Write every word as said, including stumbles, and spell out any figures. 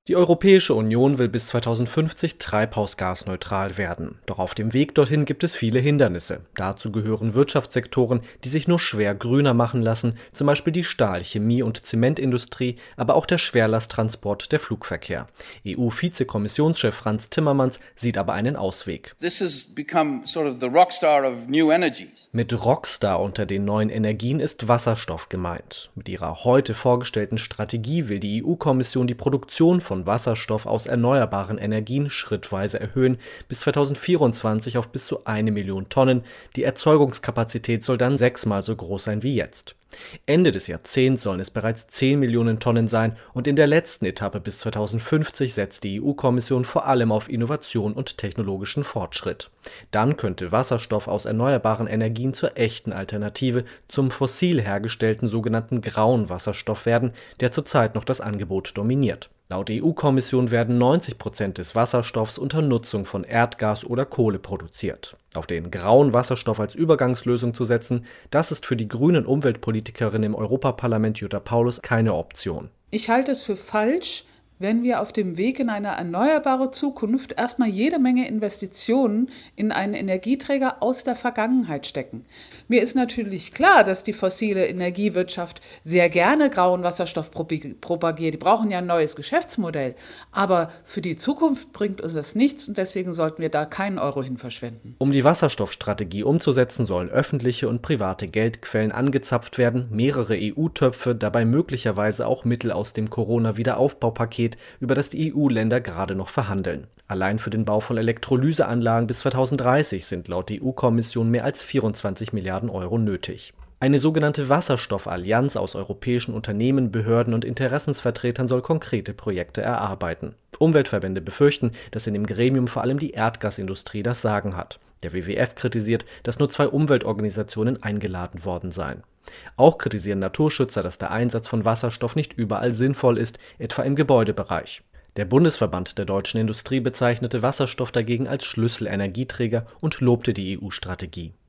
Die Europäische Union will bis zweitausendfünfzig treibhausgasneutral werden. Doch auf dem Weg dorthin gibt es viele Hindernisse. Dazu gehören Wirtschaftssektoren, die sich nur schwer grüner machen lassen, zum Beispiel die Stahl-, Chemie- und Zementindustrie, aber auch der Schwerlasttransport, der Flugverkehr. E U-Vizekommissionschef Frans Timmermans sieht aber einen Ausweg. This has become sort of the rockstar of new energies. Mit Rockstar unter den neuen Energien ist Wasserstoff gemeint. Mit ihrer heute vorgestellten Strategie will die E U-Kommission die Produktion von Wasserstoff aus erneuerbaren Energien schrittweise erhöhen, bis zweitausendvierundzwanzig auf bis zu eine Million Tonnen. Die Erzeugungskapazität soll dann sechsmal so groß sein wie jetzt. Ende des Jahrzehnts sollen es bereits zehn Millionen Tonnen sein und in der letzten Etappe bis zweitausendfünfzig setzt die E U-Kommission vor allem auf Innovation und technologischen Fortschritt. Dann könnte Wasserstoff aus erneuerbaren Energien zur echten Alternative zum fossil hergestellten sogenannten grauen Wasserstoff werden, der zurzeit noch das Angebot dominiert. Laut E U-Kommission werden neunzig Prozent des Wasserstoffs unter Nutzung von Erdgas oder Kohle produziert. Auf den grauen Wasserstoff als Übergangslösung zu setzen, das ist für die grünen Umweltpolitikerin im Europaparlament Jutta Paulus keine Option. Ich halte es für falsch, wenn wir auf dem Weg in eine erneuerbare Zukunft erstmal jede Menge Investitionen in einen Energieträger aus der Vergangenheit stecken. Mir ist natürlich klar, dass die fossile Energiewirtschaft sehr gerne grauen Wasserstoff propagiert. Die brauchen ja ein neues Geschäftsmodell. Aber für die Zukunft bringt uns das nichts und deswegen sollten wir da keinen Euro hin verschwenden. Um die Wasserstoffstrategie umzusetzen, sollen öffentliche und private Geldquellen angezapft werden, mehrere E U-Töpfe, dabei möglicherweise auch Mittel aus dem Corona-Wiederaufbaupaket, über das die E U-Länder gerade noch verhandeln. Allein für den Bau von Elektrolyseanlagen bis zweitausenddreißig sind laut E U-Kommission mehr als vierundzwanzig Milliarden Euro nötig. Eine sogenannte Wasserstoffallianz aus europäischen Unternehmen, Behörden und Interessensvertretern soll konkrete Projekte erarbeiten. Umweltverbände befürchten, dass in dem Gremium vor allem die Erdgasindustrie das Sagen hat. Der W W F kritisiert, dass nur zwei Umweltorganisationen eingeladen worden seien. Auch kritisieren Naturschützer, dass der Einsatz von Wasserstoff nicht überall sinnvoll ist, etwa im Gebäudebereich. Der Bundesverband der deutschen Industrie bezeichnete Wasserstoff dagegen als Schlüsselenergieträger und lobte die E U-Strategie.